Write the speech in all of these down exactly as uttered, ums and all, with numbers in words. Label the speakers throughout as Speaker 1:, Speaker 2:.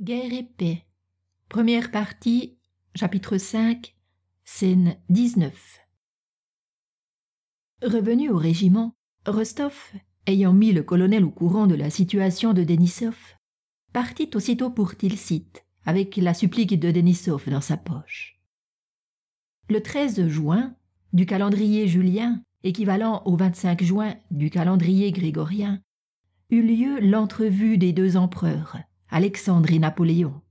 Speaker 1: Guerre et paix. Première partie, chapitre cinq, scène dix-neuf. Revenu au régiment, Rostov, ayant mis le colonel au courant de la situation de Denísov, partit aussitôt pour Tilsit, avec la supplique de Denísov dans sa poche. Le treize juin, du calendrier julien, équivalent au vingt-cinq juin du calendrier grégorien, eut lieu l'entrevue des deux empereurs, Alexandre et Napoléon.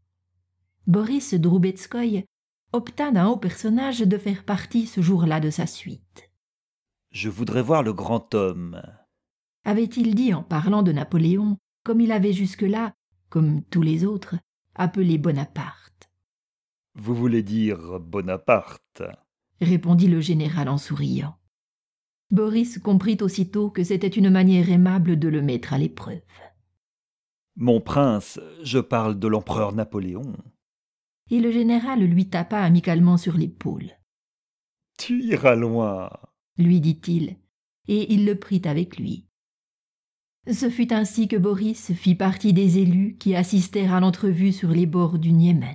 Speaker 1: Boris Droubetskoï obtint d'un haut personnage de faire partie ce jour-là de sa suite.
Speaker 2: « Je voudrais voir le grand homme »,
Speaker 1: avait-il dit en parlant de Napoléon, comme il avait jusque-là, comme tous les autres, appelé Bonaparte.
Speaker 2: « Vous voulez dire Bonaparte »
Speaker 1: répondit le général en souriant. Boris comprit aussitôt que c'était une manière aimable de le mettre à l'épreuve.
Speaker 2: « Mon prince, je parle de l'empereur Napoléon. »
Speaker 1: Et le général lui tapa amicalement sur l'épaule.
Speaker 2: « Tu iras loin, »
Speaker 1: lui dit-il, et il le prit avec lui. Ce fut ainsi que Boris fit partie des élus qui assistèrent à l'entrevue sur les bords du Niémen.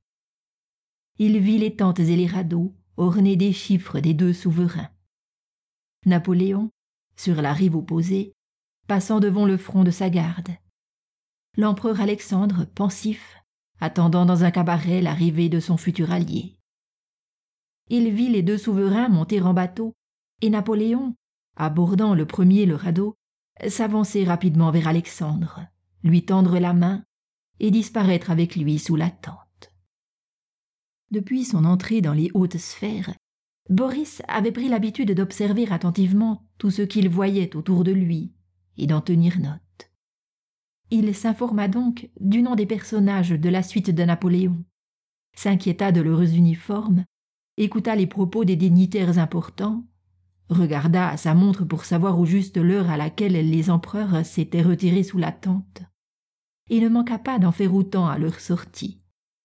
Speaker 1: Il vit les tentes et les radeaux ornés des chiffres des deux souverains. Napoléon, sur la rive opposée, passant devant le front de sa garde. L'empereur Alexandre, pensif, attendant dans un cabaret l'arrivée de son futur allié. Il vit les deux souverains monter en bateau et Napoléon, abordant le premier le radeau, s'avancer rapidement vers Alexandre, lui tendre la main et disparaître avec lui sous la tente. Depuis son entrée dans les hautes sphères, Boris avait pris l'habitude d'observer attentivement tout ce qu'il voyait autour de lui et d'en tenir note. Il s'informa donc du nom des personnages de la suite de Napoléon, s'inquiéta de leurs uniformes, écouta les propos des dignitaires importants, regarda à sa montre pour savoir au juste l'heure à laquelle les empereurs s'étaient retirés sous la tente, et ne manqua pas d'en faire autant à leur sortie.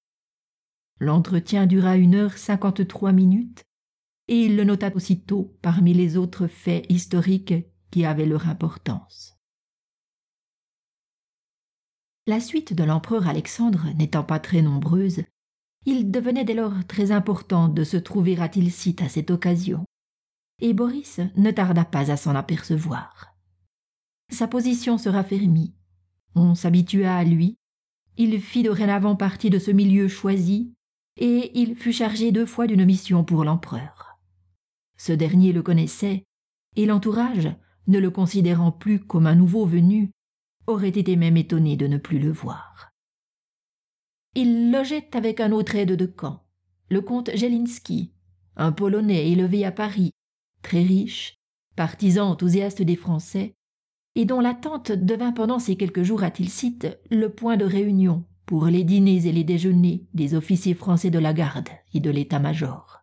Speaker 1: L'entretien dura une heure cinquante-trois minutes, et il le nota aussitôt parmi les autres faits historiques qui avaient leur importance. La suite de l'empereur Alexandre n'étant pas très nombreuse, il devenait dès lors très important de se trouver à Tilsit à cette occasion, et Boris ne tarda pas à s'en apercevoir. Sa position se raffermit, on s'habitua à lui, il fit dorénavant partie de ce milieu choisi, et il fut chargé deux fois d'une mission pour l'empereur. Ce dernier le connaissait, et l'entourage, ne le considérant plus comme un nouveau venu, aurait été même étonné de ne plus le voir. Il logeait avec un autre aide de camp, le comte Jelinski, un Polonais élevé à Paris, très riche, partisan enthousiaste des Français, et dont la tente devint pendant ces quelques jours à Tilsit le point de réunion pour les dîners et les déjeuners des officiers français de la garde et de l'état-major.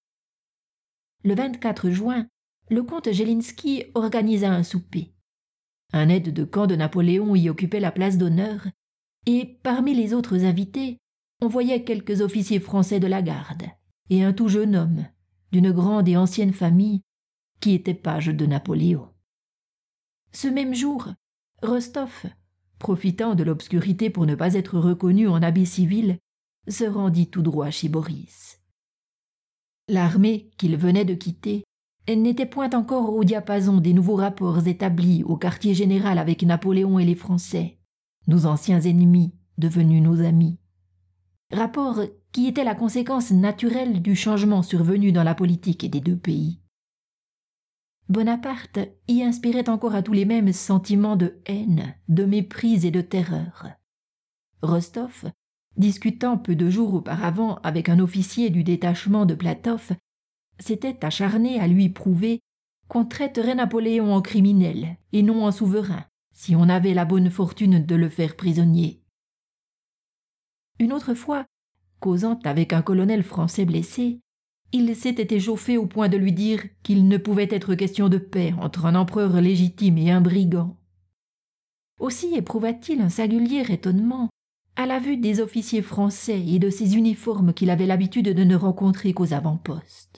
Speaker 1: Le vingt-quatre juin, le comte Jelinski organisa un souper. Un aide de camp de Napoléon y occupait la place d'honneur, et parmi les autres invités, on voyait quelques officiers français de la garde et un tout jeune homme, d'une grande et ancienne famille, qui était page de Napoléon. Ce même jour, Rostov, profitant de l'obscurité pour ne pas être reconnu en habit civil, se rendit tout droit chez Boris. L'armée qu'il venait de quitter n'était point encore au diapason des nouveaux rapports établis au quartier général avec Napoléon et les Français, nos anciens ennemis devenus nos amis. Rapports qui étaient la conséquence naturelle du changement survenu dans la politique des deux pays. Bonaparte y inspirait encore à tous les mêmes sentiments de haine, de mépris et de terreur. Rostov, discutant peu de jours auparavant avec un officier du détachement de Platov, s'était acharné à lui prouver qu'on traiterait Napoléon en criminel et non en souverain, si on avait la bonne fortune de le faire prisonnier. Une autre fois, causant avec un colonel français blessé, il s'était échauffé au point de lui dire qu'il ne pouvait être question de paix entre un empereur légitime et un brigand. Aussi éprouva-t-il un singulier étonnement à la vue des officiers français et de ces uniformes qu'il avait l'habitude de ne rencontrer qu'aux avant-postes.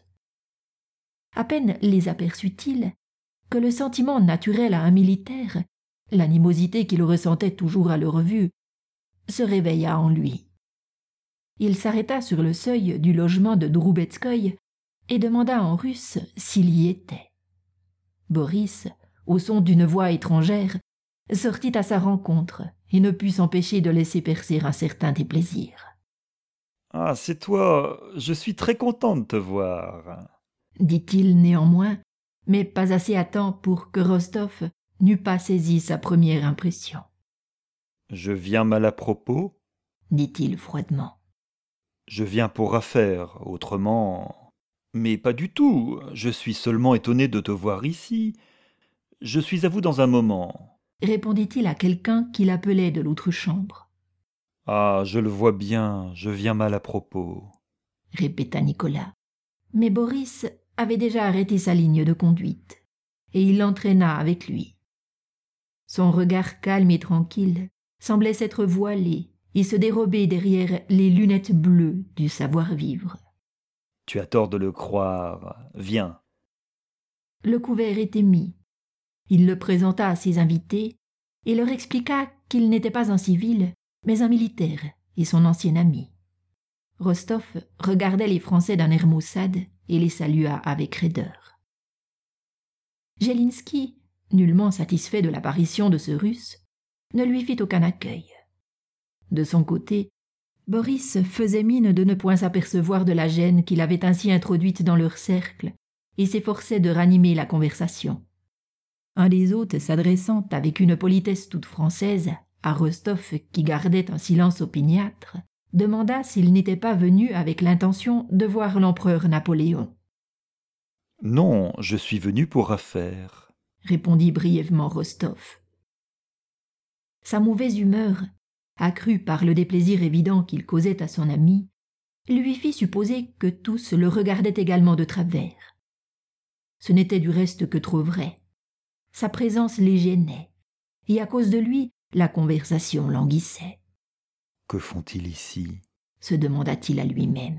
Speaker 1: À peine les aperçut-il que le sentiment naturel à un militaire, l'animosité qu'il ressentait toujours à leur vue, se réveilla en lui. Il s'arrêta sur le seuil du logement de Droubetskoï et demanda en russe s'il y était. Boris, au son d'une voix étrangère, sortit à sa rencontre et ne put s'empêcher de laisser percer un certain déplaisir.
Speaker 2: « Ah, c'est toi, je suis très content de te voir. »
Speaker 1: dit-il néanmoins, mais pas assez à temps pour que Rostov n'eût pas saisi sa première impression.
Speaker 2: « Je viens mal à propos ?»
Speaker 1: dit-il froidement.
Speaker 2: « Je viens pour affaire, autrement... » « Mais pas du tout, je suis seulement étonné de te voir ici. Je suis à vous dans un moment. »
Speaker 1: répondit-il à quelqu'un qui l'appelait de l'autre chambre.
Speaker 2: « Ah, je le vois bien, je viens mal à propos. »
Speaker 1: répéta Nicolas. Mais Boris avait déjà arrêté sa ligne de conduite, et il l'entraîna avec lui. Son regard calme et tranquille semblait s'être voilé et se dérober derrière les lunettes bleues du savoir-vivre.
Speaker 2: « Tu as tort de le croire. Viens. »
Speaker 1: Le couvert était mis. Il le présenta à ses invités et leur expliqua qu'il n'était pas un civil, mais un militaire et son ancien ami. Rostov regardait les Français d'un air maussade et les salua avec raideur. Jelinski, nullement satisfait de l'apparition de ce Russe, ne lui fit aucun accueil. De son côté, Boris faisait mine de ne point s'apercevoir de la gêne qu'il avait ainsi introduite dans leur cercle et s'efforçait de ranimer la conversation. Un des hôtes s'adressant avec une politesse toute française à Rostov qui gardait un silence opiniâtre, demanda s'il n'était pas venu avec l'intention de voir l'empereur Napoléon.
Speaker 2: « Non, je suis venu pour affaire. »
Speaker 1: répondit brièvement Rostov. Sa mauvaise humeur, accrue par le déplaisir évident qu'il causait à son ami, lui fit supposer que tous le regardaient également de travers. Ce n'était du reste que trop vrai. Sa présence les gênait, et à cause de lui, la conversation languissait.
Speaker 2: « Que font-ils ici ?»
Speaker 1: se demanda-t-il à lui-même.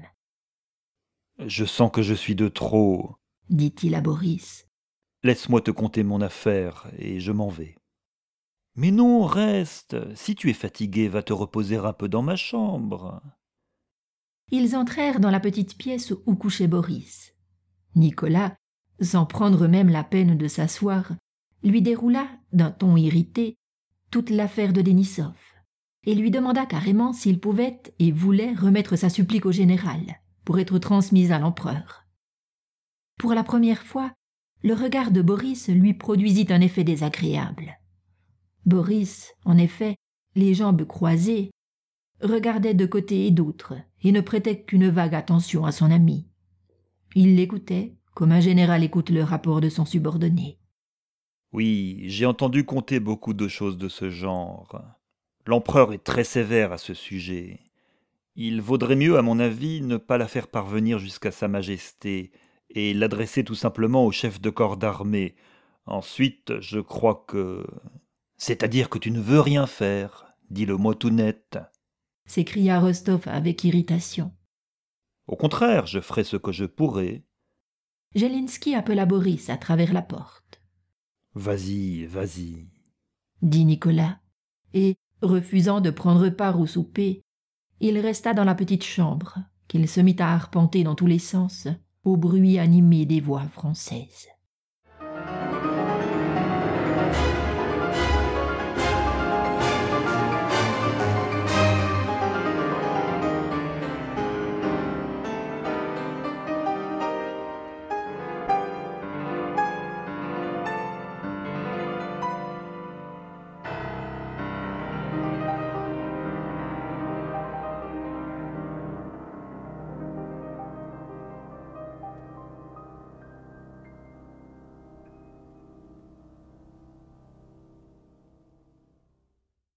Speaker 2: « Je sens que je suis de trop, »
Speaker 1: dit-il à Boris.
Speaker 2: « Laisse-moi te conter mon affaire, et je m'en vais. »« Mais non, reste. Si tu es fatigué, va te reposer un peu dans ma chambre. »
Speaker 1: Ils entrèrent dans la petite pièce où couchait Boris. Nicolas, sans prendre même la peine de s'asseoir, lui déroula, d'un ton irrité, toute l'affaire de Denisov, et lui demanda carrément s'il pouvait et voulait remettre sa supplique au général, pour être transmise à l'empereur. Pour la première fois, le regard de Boris lui produisit un effet désagréable. Boris, en effet, les jambes croisées, regardait de côté et d'autre et ne prêtait qu'une vague attention à son ami. Il l'écoutait comme un général écoute le rapport de son subordonné.
Speaker 2: « Oui, j'ai entendu conter beaucoup de choses de ce genre. L'empereur est très sévère à ce sujet. Il vaudrait mieux, à mon avis, ne pas la faire parvenir jusqu'à Sa Majesté et l'adresser tout simplement au chef de corps d'armée. Ensuite, je crois que... C'est-à-dire que tu ne veux rien faire, dis-le-moi tout net. »
Speaker 1: s'écria Rostov avec irritation.
Speaker 2: « Au contraire, je ferai ce que je pourrai. »
Speaker 1: Jelinski appela Boris à travers la porte.
Speaker 2: « Vas-y, vas-y. »
Speaker 1: dit Nicolas, et, refusant de prendre part au souper, il resta dans la petite chambre, qu'il se mit à arpenter dans tous les sens, au bruit animé des voix françaises.